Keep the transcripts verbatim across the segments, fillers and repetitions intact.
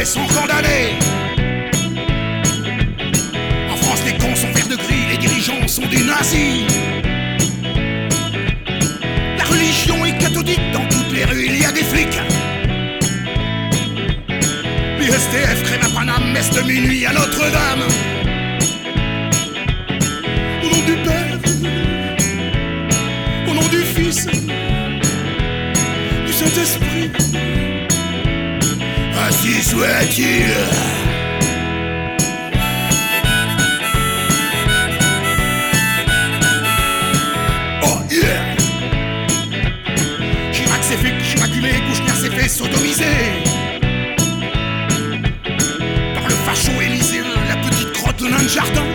faits sont condamnés. En France, les cons sont verts de gris, les dirigeants sont des nazis. La religion est catholique, dans toutes les rues il y a des flics. Les S T F crèvent à Paname, messe de minuit à Notre-Dame. Au nom du Père, au nom du Fils, du Saint-Esprit, ainsi soit-il. Oh yeah. Chirac s'est fait chiraculer, Kouchner s'est fait sodomiser par le facho élyséen, la petite crotte de nain de jardin.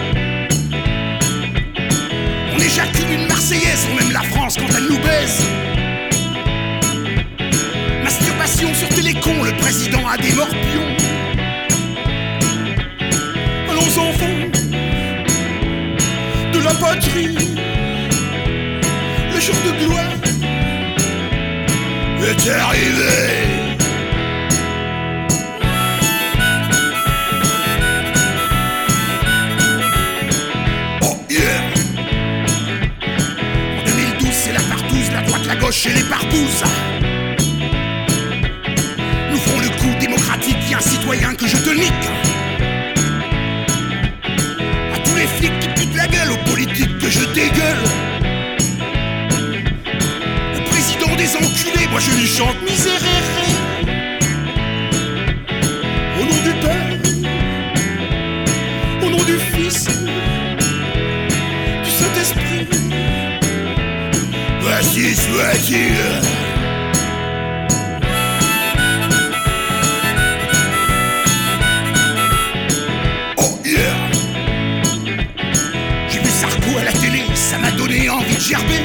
On éjacule une Marseillaise, on aime la France quand elle nous baise. Masturbation sur Télécom, le président a des morpions. Allons enfants de la patrie, le jour de gloire est arrivé. Oh yeah. En deux mille douze, c'est la partouze, la droite, la gauche et les parpouzes. Nous ferons le coup démocratique, y'a un citoyen que je te nique. À tous les flics qui piquent la gueule, aux politiques que je dégueule. Au président des enculés, moi je lui chante miséréré. Au nom du Père, au nom du Fils, du Saint-Esprit, ainsi soit-il. Ça m'a donné envie de gerber.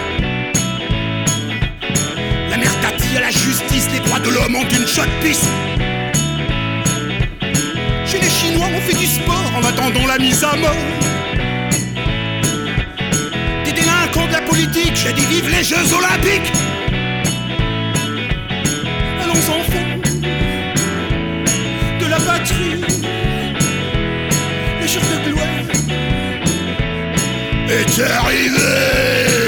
La mère Tati à la justice, les droits de l'homme ont une shot piste. Chez les Chinois on fait du sport en attendant la mise à mort. Des délinquants de la politique, j'ai dit vive les Jeux Olympiques. Allons enfants de la patrie, les jours de gloire est arrivé.